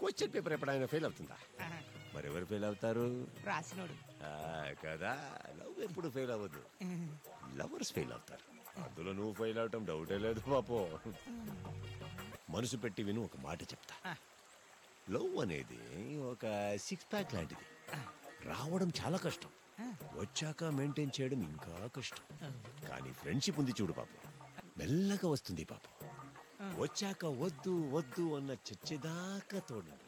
Question paper ఎప్పుడైనా fail అవుతుందా? మరెవరు ఫెయిల్ అవుతారు? రాసినోడు. కదా, లవ్ ఎప్పుడు ఫెయిల్ అవ్వదు, లవర్స్ ఫెయిల్ అవుతారు. అందులో నువ్వు ఫెయిల్ అవటం డౌటే లేదు పాపో. మనసు పెట్టి విను, ఒక మాట చెప్తా. లవ్ అనేది ఒక 6 ప్యాక్ లాంటిది. రావడం చాలా కష్టం, వచ్చాక మెయింటైన్ చేయడం ఇంకా కష్టం. కానీ ఫ్రెండ్షిప్ ఉంది చూడు పాపం, మెల్లగా వస్తుంది పాపం. వచ్చాక వద్దు వద్దు అన్న చచ్చేదాకా తోడు.